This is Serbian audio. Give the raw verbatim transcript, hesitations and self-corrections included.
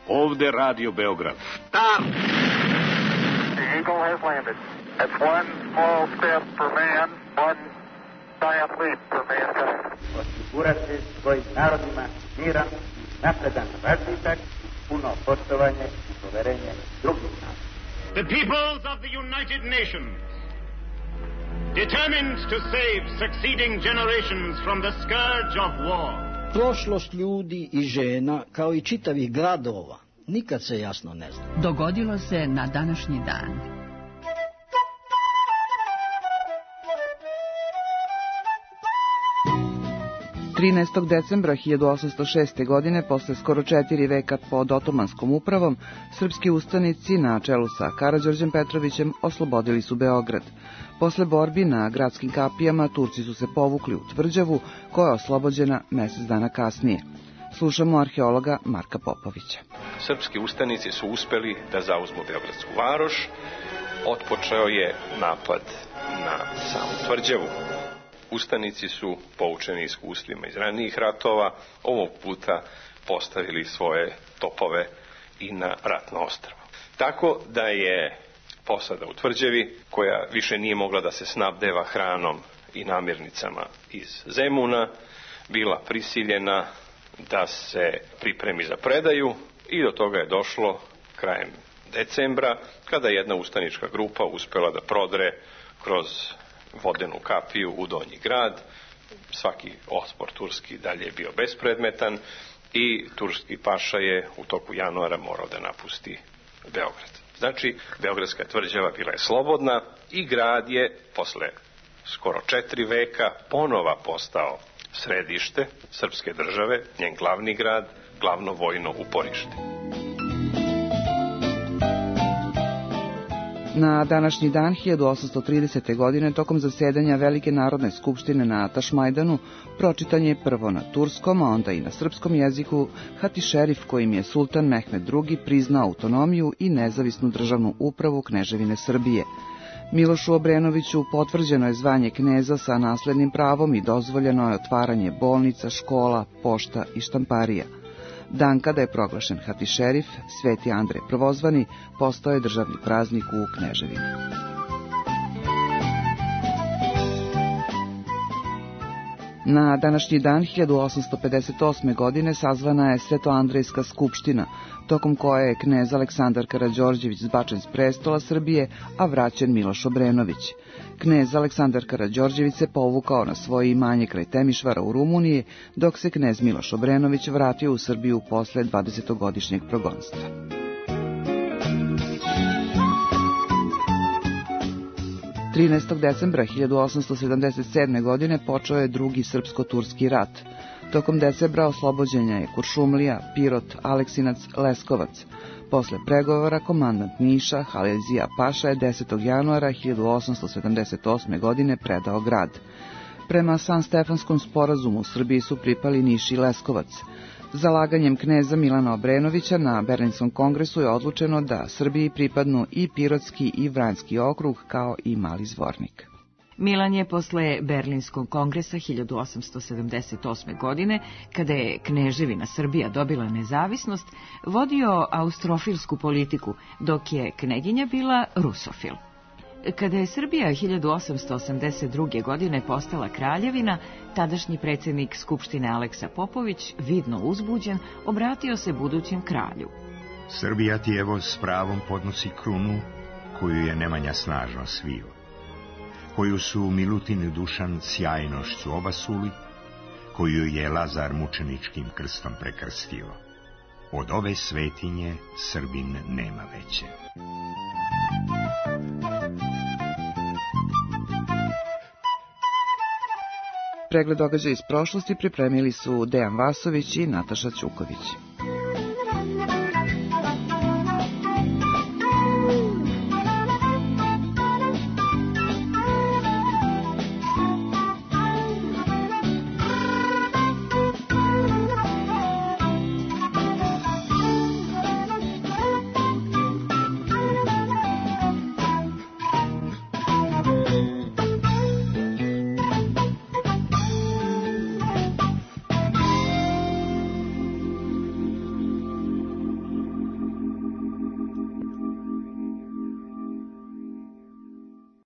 Ovde Radio Beograd. Start! The Eagle has landed. That's one small step for man, one giant leap for mankind. Osigurati svojim narodima miran i napredan razvitak, puno poštovanje i poverenje drugih naroda. The peoples of the United Nations, determined to save succeeding generations from the scourge of war. Prošlost ljudi i žena, kao i čitavih gradova, nikad se jasno ne zna. Dogodilo se na današnji dan. trinaestog decembra hiljadu osamsto šeste. godine, posle skoro četiri veka pod otomanskom upravom, srpski ustanici na čelu sa Karađorđem Petrovićem oslobodili su Beograd. Posle borbi na gradskim kapijama, Turci su se povukli u Tvrđavu, koja je oslobođena mesec dana kasnije. Slušamo arheologa Marka Popovića. Srpski ustanici su uspeli da zauzmu Beogradsku varoš. Otpočeo je napad na samu Tvrđavu. Ustanici su, poučeni iskustvima iz ranijih ratova, ovog puta postavili svoje topove i na ratno ostrvo. Tako da je posada u Tvrđavi, koja više nije mogla da se snabdeva hranom i namirnicama iz Zemuna, bila prisiljena da se pripremi za predaju i do toga je došlo krajem decembra, kada je jedna ustanička grupa uspela da prodre kroz vodenu kapiju u Donji grad. Svaki otpor turski dalje je bio bespredmetan i turski paša je u toku januara morao da napusti Beograd. Znači, Beogradska tvrđava bila je slobodna i grad je posle skoro četiri veka ponova postao središte srpske države, njen glavni grad, glavno vojno uporište. Na današnji dan hiljadu osamsto tridesete. godine tokom zasedanja Velike narodne skupštine na Tašmajdanu pročitan je prvo na turskom, a onda i na srpskom jeziku Hatišerif, kojim je sultan Mehmed drugi. priznao autonomiju i nezavisnu državnu upravu Kneževine Srbije. Milošu Obrenoviću potvrđeno je zvanje kneza sa naslednim pravom i dozvoljeno je otvaranje bolnica, škola, pošta i štamparija. Dan kada je proglašen Hatišerif, Sveti Andrej Prvozvani, postao je državni praznik u Kneževini. Na današnji dan hiljadu osamsto pedeset osme. godine sazvana je Svetoandrejska skupština, tokom koje je knez Aleksandar Karađorđević zbačen s prestola Srbije, a vraćen Miloš Obrenović. Knez Aleksandar Karađorđević se povukao na svoje imanje kraj Temišvara u Rumuniji, dok se knez Miloš Obrenović vratio u Srbiju posle dvadesetogodišnjeg progonstva. trinaestog decembra hiljadu osamsto sedamdeset sedme. godine počeo je drugi srpsko-turski rat. Tokom decembra oslobođenja je Kuršumlija, Pirot, Aleksinac, Leskovac. Posle pregovora komandant Niša, Halezija Paša, je desetog januara hiljadu osamsto sedamdeset osme. godine predao grad. Prema Sanstefanskom sporazumu u Srbiji su pripali Niš i Leskovac. Zalaganjem kneza Milana Obrenovića na Berlinskom kongresu je odlučeno da Srbiji pripadnu i Pirotski i Vranjski okrug, kao i Mali Zvornik. Milan je posle Berlinskog kongresa hiljadu osamsto sedamdeset osme. godine, kada je Kneževina Srbija dobila nezavisnost, vodio austrofilsku politiku, dok je kneginja bila rusofil. Kada je Srbija hiljadu osamsto osamdeset druge. godine postala kraljevina, tadašnji predsjednik Skupštine Aleksa Popović, vidno uzbuđen, obratio se budućem kralju. Srbija ti evo s pravom podnosi krunu, koju je Nemanja snažno svio, koju su Milutin i Dušan sjajnošću obasuli, koju je Lazar mučeničkim krstom prekrstio. Od ove svetinje Srbin nema veće. Pregled događaja iz prošlosti pripremili su Dejan Vasović i Nataša Ćuković.